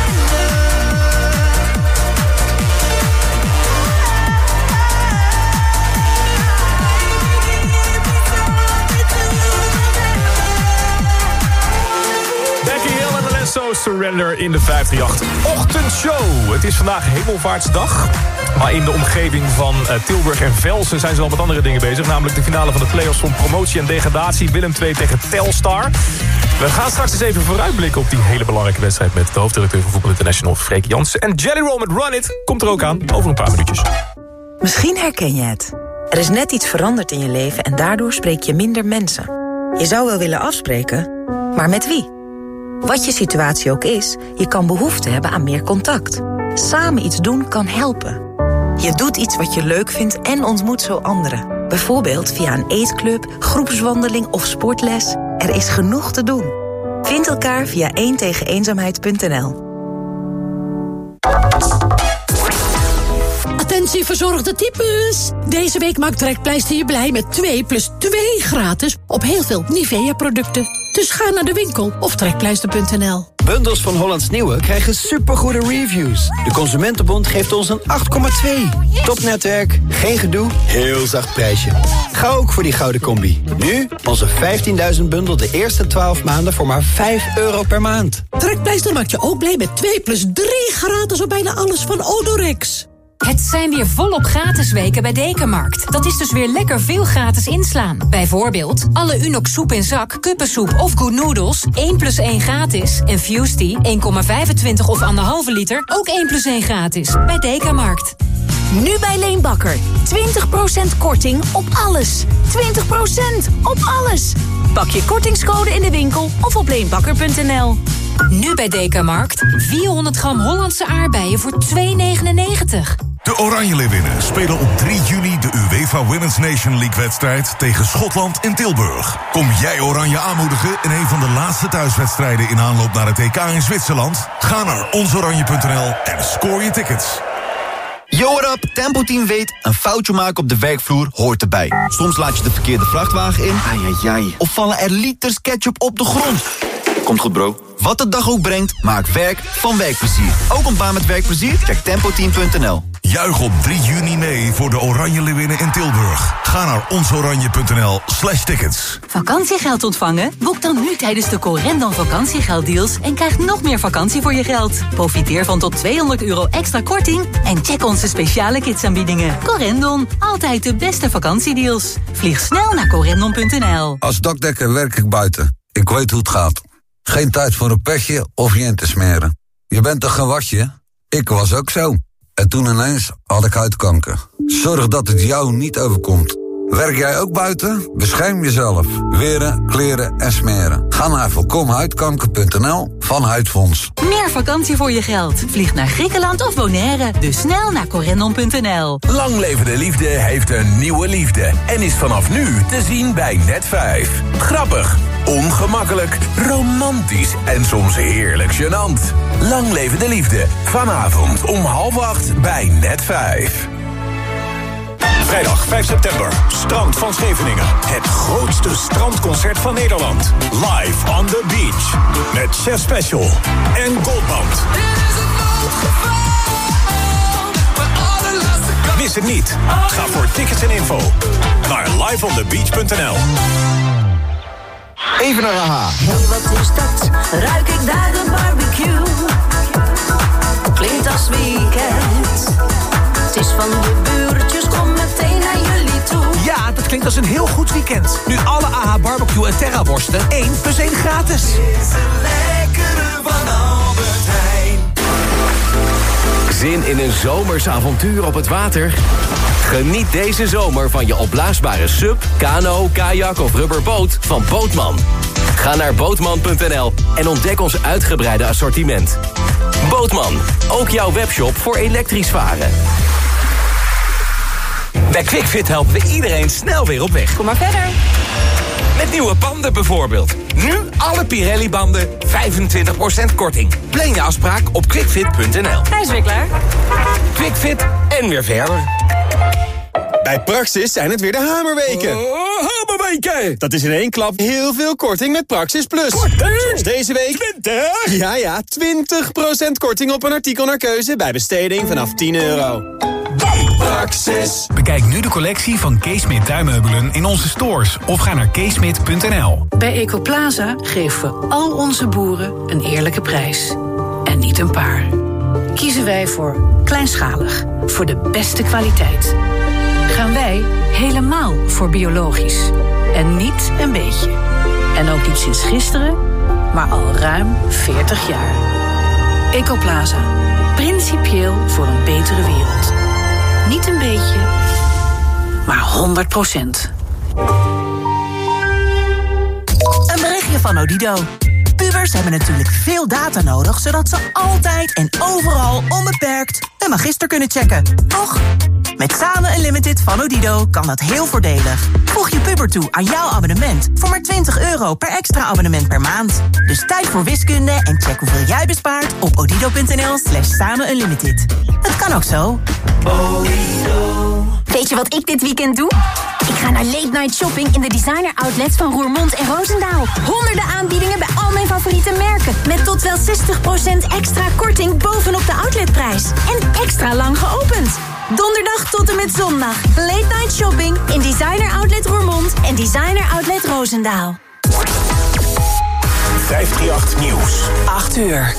Becky Hill en Alesso Surrender in de vijfhonderdachtig ochtendshow. Het is vandaag Hemelvaartsdag. Maar in de omgeving van uh, Tilburg en Velsen zijn ze al met andere dingen bezig. Namelijk de finale van de play-offs van promotie en degradatie. Willem twee tegen Telstar. We gaan straks eens even vooruitblikken op die hele belangrijke wedstrijd... met de hoofddirecteur van Voetbal International, Freek Jansen. En Jelly Roll met Run It komt er ook aan, over een paar minuutjes. Misschien herken je het. Er is net iets veranderd in je leven en daardoor spreek je minder mensen. Je zou wel willen afspreken, maar met wie? Wat je situatie ook is, je kan behoefte hebben aan meer contact. Samen iets doen kan helpen. Je doet iets wat je leuk vindt en ontmoet zo anderen. Bijvoorbeeld via een eetclub, groepswandeling of sportles. Er is genoeg te doen. Vind elkaar via één tegen eenzaamheid punt n l. Attentie verzorgde types. Deze week maakt Trekpleister je blij met twee plus twee gratis op heel veel Nivea-producten. Dus ga naar de winkel of trekpleister punt n l. Bundels van Hollands Nieuwe krijgen supergoede reviews. De Consumentenbond geeft ons een acht komma twee. Topnetwerk, geen gedoe, heel zacht prijsje. Ga ook voor die gouden combi. Nu onze vijftienduizend bundel de eerste twaalf maanden voor maar vijf euro per maand. Trekpleister maakt je ook blij met twee plus drie gratis op bijna alles van Odorex. Het zijn weer volop gratis weken bij Dekamarkt. Dat is dus weer lekker veel gratis inslaan. Bijvoorbeeld alle Unox soep in zak, kuppensoep of Good Noodles één plus één gratis. En Fusty één komma vijfentwintig of anderhalve liter ook één plus één gratis. Bij Dekamarkt. Nu bij Leen Bakker. twintig procent korting op alles. twintig procent op alles. Pak je kortingscode in de winkel of op leenbakker punt n l. Nu bij Dekamarkt. vierhonderd gram Hollandse aardbeien voor twee negenennegentig. De Oranje Leeuwinnen spelen op drie juni de UEFA Women's Nation League-wedstrijd tegen Schotland in Tilburg. Kom jij Oranje aanmoedigen in een van de laatste thuiswedstrijden in aanloop naar het E K in Zwitserland? Ga naar ons oranje punt n l en score je tickets. Yo, what up? Tempo Team weet, een foutje maken op de werkvloer hoort erbij. Soms laat je de verkeerde vrachtwagen in. Ai, ai, ai. Of vallen er liters ketchup op de grond. Komt goed, bro. Wat de dag ook brengt, maak werk van werkplezier. Ook een baan met werkplezier? Check tempo team punt n l. Juich op drie juni mee voor de Oranje Leeuwinnen in Tilburg. Ga naar ons oranje punt n l slash tickets. Vakantiegeld ontvangen? Boek dan nu tijdens de Corendon vakantiegelddeals en krijg nog meer vakantie voor je geld. Profiteer van tot tweehonderd euro extra korting en check onze speciale kidsaanbiedingen. Corendon, altijd de beste vakantiedeals. Vlieg snel naar corendon punt n l. Als dakdekker werk ik buiten. Ik weet hoe het gaat. Geen tijd voor een petje of je in te smeren. Je bent toch geen wasje? Ik was ook zo. En toen ineens had ik huidkanker. Zorg dat het jou niet overkomt. Werk jij ook buiten? Bescherm jezelf. Weren, kleren en smeren. Ga naar voorkom huidkanker punt n l van Huidfonds. Meer vakantie voor je geld. Vlieg naar Griekenland of Bonaire. Dus snel naar corendon punt n l. Lang leven de liefde heeft een nieuwe liefde. En is vanaf nu te zien bij Net vijf. Grappig, ongemakkelijk, romantisch en soms heerlijk gênant. Lang leven de liefde. Vanavond om half acht bij Net vijf. Vrijdag vijf september, Strand van Scheveningen. Het grootste strandconcert van Nederland. Live on the beach. Met Chef Special en Goldband. Mis het niet. Ga voor tickets en info naar live on the beach punt n l. Even naar A H. Hey, wat is dat? Ruik ik daar een barbecue? Klinkt als weekend. Het is van de buurtjes, kom meteen naar jullie toe. Ja, dat klinkt als een heel goed weekend. Nu alle A H barbecue en Terra worsten één plus één gratis. Is een lekkere van Albert Heijn. Zin in een zomers avontuur op het water? Geniet deze zomer van je opblaasbare sub, kano, kajak of rubberboot van Bootman. Ga naar bootman punt n l en ontdek ons uitgebreide assortiment. Bootman, ook jouw webshop voor elektrisch varen. Bij QuickFit helpen we iedereen snel weer op weg. Kom maar verder. Met nieuwe banden bijvoorbeeld. Nu alle Pirelli-banden vijfentwintig procent korting. Plan je afspraak op quickfit punt n l. Hij is weer klaar. QuickFit en weer verder. Bij Praxis zijn het weer de hamerweken. Oh, hamerweken! Dat is in één klap heel veel korting met Praxis Plus. Korting? Deze week twintig? Ja, ja, twintig procent korting op een artikel naar keuze bij besteding vanaf tien euro. Praxis. Bekijk nu de collectie van Keesmit tuinmeubelen in onze stores of ga naar keesmit punt n l. Bij Ecoplaza geven we al onze boeren een eerlijke prijs. En niet een paar. Kiezen wij voor kleinschalig, voor de beste kwaliteit. Gaan wij helemaal voor biologisch. En niet een beetje. En ook niet sinds gisteren, maar al ruim veertig jaar. Ecoplaza. Principieel voor een betere wereld. Niet een beetje, maar honderd procent. Een berichtje van Odido. Pubers hebben natuurlijk veel data nodig, zodat ze altijd en overal onbeperkt een magister kunnen checken. Toch? Met Samen Unlimited van Odido kan dat heel voordelig. Voeg je puber toe aan jouw abonnement voor maar twintig euro per extra abonnement per maand. Dus tijd voor wiskunde en check hoeveel jij bespaart op odido punt n l slash samen unlimited. Het kan ook zo. Odido. Weet je wat ik dit weekend doe? Ik ga naar late night shopping in de designer outlets van Roermond en Roosendaal. Honderden aanbiedingen bij al mijn favoriete merken. Met tot wel zestig procent extra korting bovenop de outletprijs. En extra lang geopend. Donderdag tot en met zondag. Late night shopping in designer outlet Roermond en designer outlet Roosendaal. vijfhonderdachttien Nieuws. acht uur.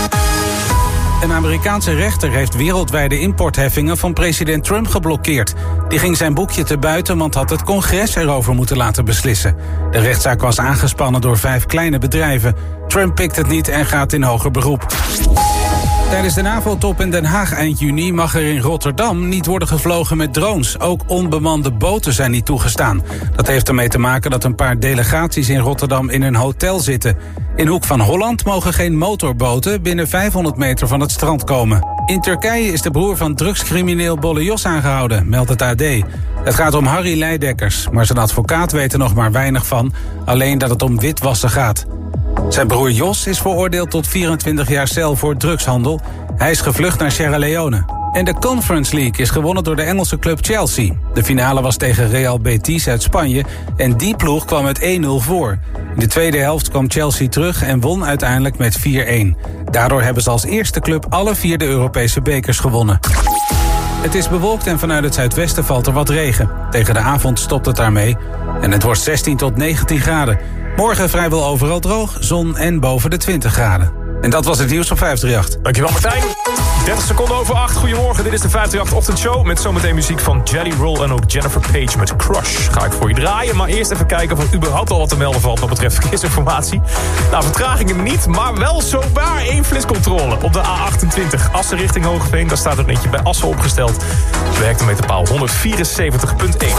Een Amerikaanse rechter heeft wereldwijde importheffingen van president Trump geblokkeerd. Die ging zijn boekje te buiten, want had het congres erover moeten laten beslissen. De rechtszaak was aangespannen door vijf kleine bedrijven. Trump pikt het niet en gaat in hoger beroep. Tijdens de NAVO-top in Den Haag eind juni mag er in Rotterdam niet worden gevlogen met drones. Ook onbemande boten zijn niet toegestaan. Dat heeft ermee te maken dat een paar delegaties in Rotterdam in een hotel zitten. In Hoek van Holland mogen geen motorboten binnen vijfhonderd meter van het strand komen. In Turkije is de broer van drugscrimineel Bolle Jos aangehouden, meldt het A D. Het gaat om Harry Leidekkers, maar zijn advocaat weet er nog maar weinig van. Alleen dat het om witwassen gaat. Zijn broer Jos is veroordeeld tot vierentwintig jaar cel voor drugshandel. Hij is gevlucht naar Sierra Leone. En de Conference League is gewonnen door de Engelse club Chelsea. De finale was tegen Real Betis uit Spanje en die ploeg kwam met één nul voor. In de tweede helft kwam Chelsea terug en won uiteindelijk met vier-een. Daardoor hebben ze als eerste club alle vier de Europese bekers gewonnen. Het is bewolkt en vanuit het zuidwesten valt er wat regen. Tegen de avond stopt het daarmee en het wordt zestien tot negentien graden. Morgen vrijwel overal droog, zon en boven de twintig graden. En dat was het nieuws op vijfhonderdachttien. Dankjewel Martijn. dertig seconden over acht. Goedemorgen, dit is de vijf drie acht ochtendshow. Met zometeen muziek van Jelly Roll en ook Jennifer Page met Crush. Ga ik voor je draaien, maar eerst even kijken of er überhaupt al wat te melden valt wat betreft verkeersinformatie. Nou, vertragingen niet, maar wel zowaar één flitscontrole. Op de A achtentwintig Assen richting Hoogeveen. Daar staat er een eentje bij Assen opgesteld. De hectometerpaal honderdvierenzeventig komma één.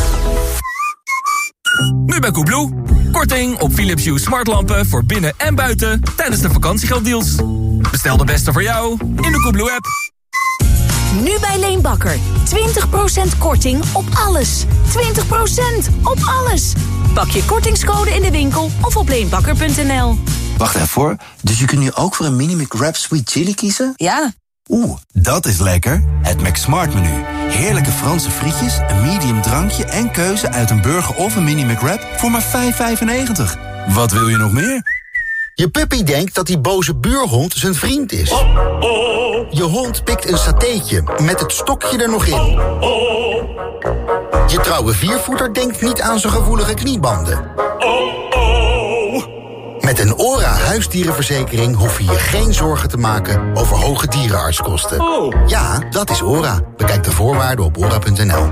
Nu bij Koebloe. Korting op Philips Hue smartlampen voor binnen en buiten tijdens de vakantiegelddeals. Bestel de beste voor jou in de Koebloe-app. Nu bij Leenbakker. twintig procent korting op alles. twintig procent op alles. Pak je kortingscode in de winkel of op leenbakker punt n l. Wacht even hoor. Dus je kunt nu ook voor een mini McWrap Sweet Chili kiezen? Ja. Oeh, dat is lekker. Het McSmart menu. Heerlijke Franse frietjes, een medium drankje en keuze uit een burger of een mini McWrap voor maar vijf vijfennegentig. Wat wil je nog meer? Je puppy denkt dat die boze buurhond zijn vriend is. Je hond pikt een satéetje met het stokje er nog in. Je trouwe viervoeter denkt niet aan zijn gevoelige kniebanden. Met een ORA huisdierenverzekering hoef je je geen zorgen te maken over hoge dierenartskosten. Ja, dat is ORA. Bekijk de voorwaarden op ora punt n l.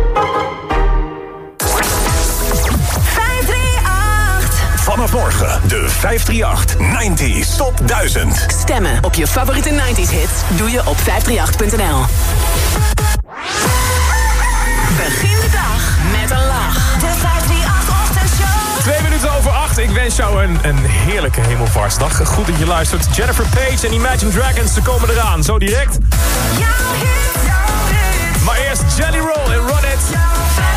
Vanaf morgen de vijf drie acht negentig Top duizend. Stemmen op je favoriete negentig hits doe je op vijf drie acht punt n l. Begin de dag met een lach. De vijf drie acht ochtendshow. Twee minuten over acht. Ik wens jou een, een heerlijke hemelvaartsdag. Goed dat je luistert. Jennifer Page en Imagine Dragons, ze komen eraan. Zo direct. Maar eerst Jelly Roll en Run It.